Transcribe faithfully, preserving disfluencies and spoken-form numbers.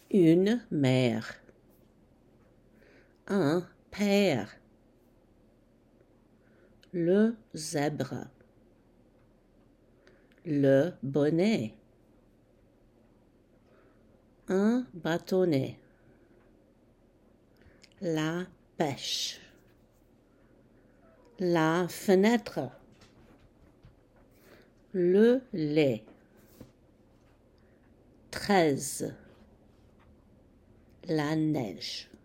Une mère. Un père. Le zèbre. Le bonnet. Un bâtonnet. La pêche. La fenêtre. Le lait. Treize. La neige.